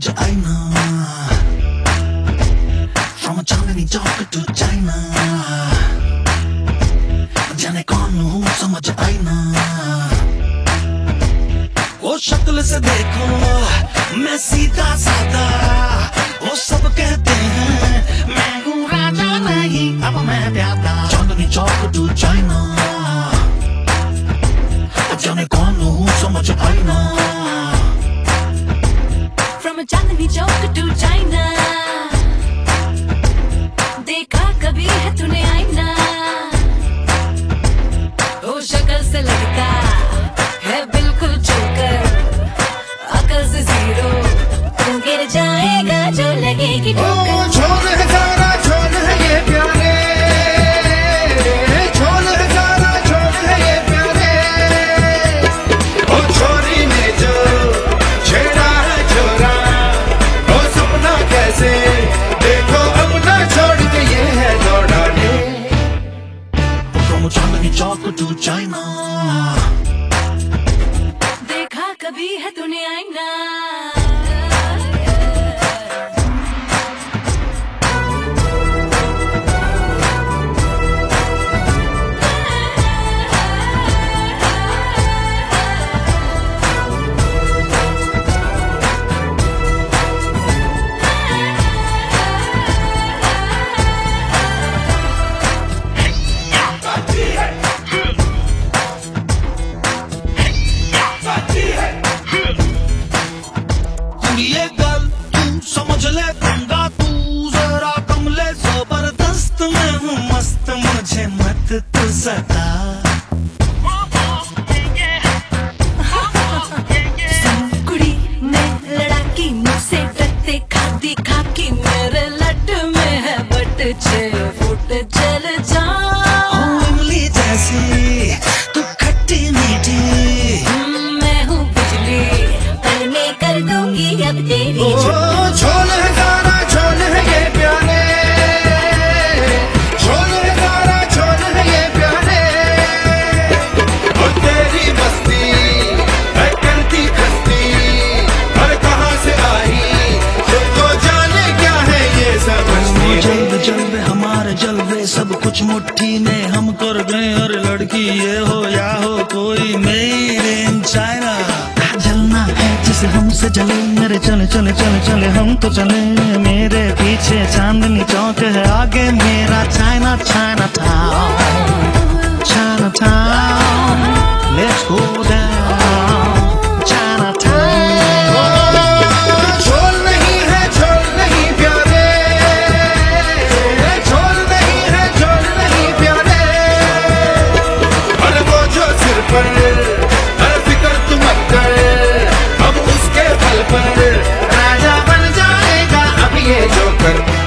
समझ आई ना। From Chandni Chowk to China, जाने कौन हूँ समझ आई ना। वो शक्ल से देखो मैं सीधा साधा, वो सब कहते हैं मैं हूँ राजा नहीं अब मैं प्यादा। चांदनी चौक टू चाइना, जाने कौन हूँ समझ आई ना। From Chandni Chowk to China, देखा कभी है तूने आईना? ओ शक्ल से लगता है बिल्कुल जोकर, अकल से जीरो, तू गिर जाएगा जो लगेगी ठोकर। झोल है सारा झोल है ये प्यारे, झोल है सारा झोल है ये प्यारे। ओ छोरी ने जो छेड़ा है छोरा, ओ सपना कैसे देखो अपना छोड़ के ये है दौड़ाने। From Chandni Chowk to China, देखा कभी है तूने आईना? ये गल तू समझ ले गंगा, तू जरा कमले जबरदस्त मैं हूँ मस्त, मुझे मत तू सता। कुड़ी में लड़ाकी मुझसे डरते खादी खाकी, मेरे लट में है बट 6 फुट चल जा। इमली जैसी तू खट्टी मीठी, मैं हूँ बिजली करने कर दूंगी अब तेरी ओ झोल है सारा झोल है ये प्यारे, झोल है सारा झोल है ये प्यारे। ओ तेरी मस्ती है करती खस्ती, और कहाँ से आई खुद को जाने क्या है ये समझती। जल्द जल्द हमारे जलवे सब कुछ मुट्ठी में हम कर गए, और लड़की ये हो या हो कोई मेड इन चाइना। जलना है जिसे हमसे जले, मेरे चले चले चले चले हम तो चले। मेरे पीछे चांदनी चौक है, आगे मेरा China Chinatown, Chinatown. Let's go down Chinatown. झोल नहीं है झोल नहीं प्यारे, झोल नहीं है झोल नहीं प्यारे। और वो जो सिर पर हर फिक्र तुम मत कर, अब उसके बल पर राजा बन जाएगा अब ये जोकर।